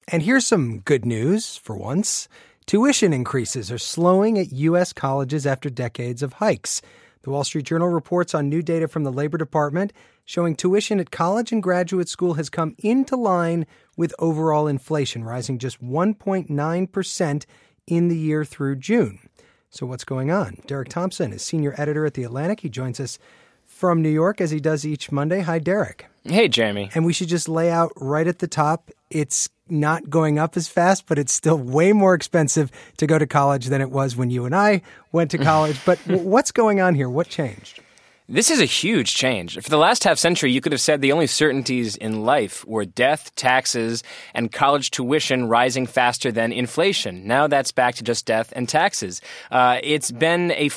And here's some good news for once. Tuition increases are slowing at U.S. colleges after decades of hikes. The Wall Street Journal reports on new data from the Labor Department showing tuition at college and graduate school has come into line with overall inflation, rising just 1.9% in the year through June. So what's going on? Derek Thompson is senior editor at The Atlantic. He joins us from New York as he does each Monday. Hi, Derek. Hey, Jeremy. And we should just lay out right at the top, it's not going up as fast, but it's still way more expensive to go to college than it was when you and I went to college. But what's going on here? What changed? This is a huge change. For the last half century, you could have said the only certainties in life were death, taxes, and college tuition rising faster than inflation. Now that's back to just death and taxes. It's been a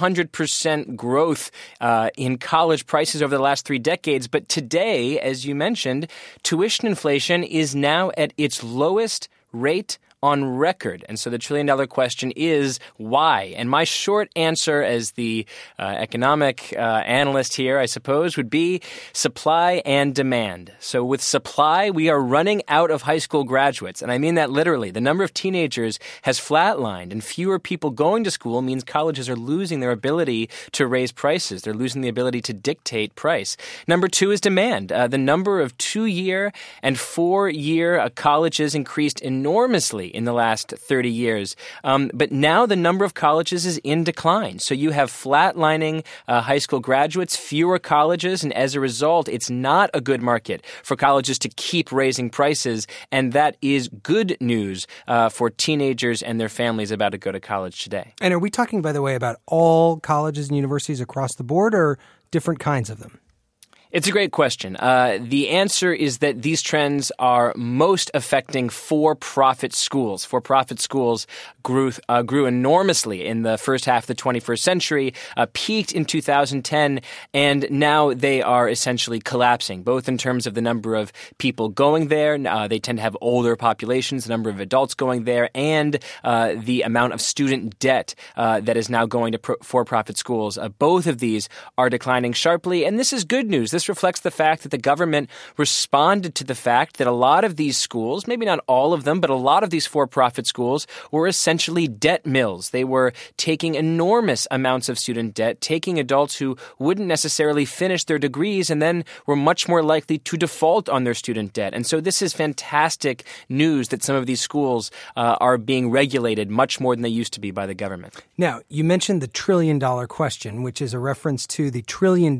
400% growth in college prices over the last 3 decades. But today, as you mentioned, tuition inflation is now at its lowest rate on record. And so the trillion-dollar question is why? And my short answer as the economic analyst here, I suppose, would be supply and demand. So with supply, we are running out of high school graduates. And I mean that literally. The number of teenagers has flatlined, and fewer people going to school means colleges are losing their ability to raise prices. They're losing the ability to dictate price. Number 2 is demand. The number of 2-year and 4-year colleges increased enormously in the last 30 years. But now the number of colleges is in decline. So you have flatlining high school graduates, fewer colleges, and as a result, it's not a good market for colleges to keep raising prices. And that is good news for teenagers and their families about to go to college today. And are we talking, by the way, about all colleges and universities across the board or different kinds of them? It's a great question. The answer is that these trends are most affecting for-profit schools. For-profit schools grew enormously in the first half of the 21st century, peaked in 2010, and now they are essentially collapsing, both in terms of the number of people going there. They tend to have older populations, the number of adults going there, and the amount of student debt that is now going to for-profit schools. Both of these are declining sharply, and this is good news. This reflects the fact that the government responded to the fact that a lot of these schools, maybe not all of them, but a lot of these for-profit schools were essentially debt mills. They were taking enormous amounts of student debt, taking adults who wouldn't necessarily finish their degrees and then were much more likely to default on their student debt. And so this is fantastic news that some of these schools are being regulated much more than they used to be by the government. Now, you mentioned the trillion-dollar question, which is a reference to the $1 trillion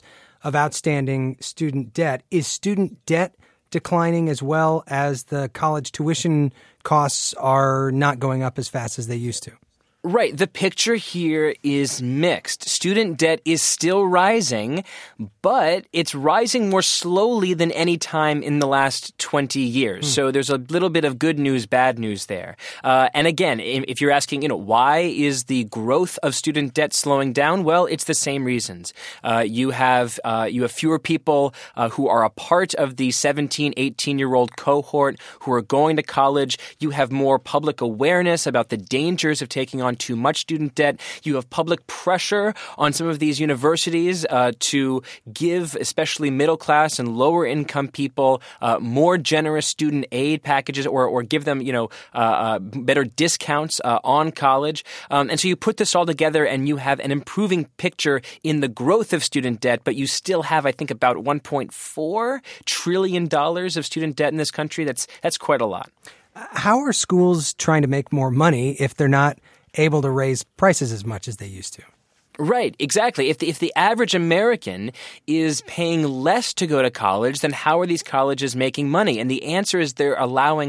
of outstanding student debt. Is student debt declining as well as the college tuition costs are not going up as fast as they used to? Right. The picture here is mixed. Student debt is still rising, but it's rising more slowly than any time in the last 20 years. So there's a little bit of good news, bad news there. And again, if you're asking, why is the growth of student debt slowing down? Well, it's the same reasons. You have fewer people who are a part of the 17, 18-year-old cohort who are going to college. You have more public awareness about the dangers of taking on too much student debt. You have public pressure on some of these universities to give especially middle class and lower income people more generous student aid packages or give them better discounts on college. And so you put this all together and you have an improving picture in the growth of student debt, but you still have, I think, about $1.4 trillion of student debt in this country. That's quite a lot. How are schools trying to make more money if they're not able to raise prices as much as they used to? Right, exactly. If the average American is paying less to go to college, then how are these colleges making money? And the answer is they're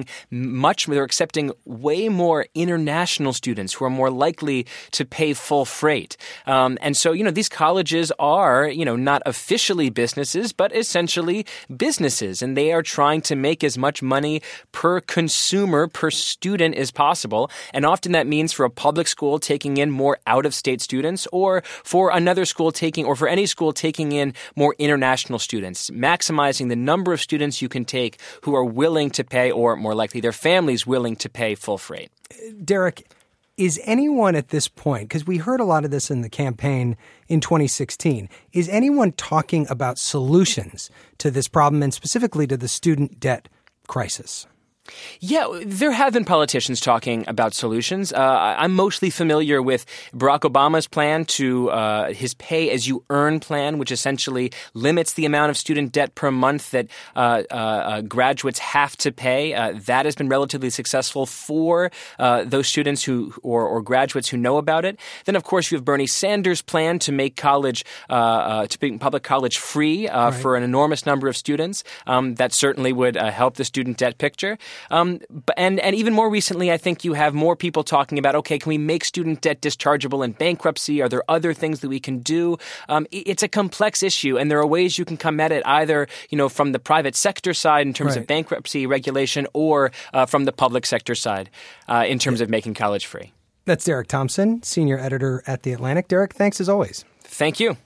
accepting way more international students who are more likely to pay full freight. And so, these colleges are, not officially businesses, but essentially businesses. And they are trying to make as much money per consumer, per student as possible. And often that means for a public school taking in more out-of-state students, or for another school for any school taking in more international students, maximizing the number of students you can take who are willing to pay, or more likely their families willing to pay full freight. Derek, is anyone at this point, because we heard a lot of this in the campaign in 2016, is anyone talking about solutions to this problem and specifically to the student debt crisis? Yeah, there have been politicians talking about solutions. I'm mostly familiar with Barack Obama's plan to his pay-as-you-earn plan, which essentially limits the amount of student debt per month that graduates have to pay. That has been relatively successful for those students or graduates who know about it. Then, of course, you have Bernie Sanders' plan to make college to make public college free for an enormous number of students. That certainly would help the student debt picture. And even more recently, I think you have more people talking about, okay, can we make student debt dischargeable in bankruptcy? Are there other things that we can do? It's a complex issue, and there are ways you can come at it either, from the private sector side in terms of bankruptcy regulation or from the public sector side in terms of making college free. That's Derek Thompson, senior editor at The Atlantic. Derek, thanks as always. Thank you.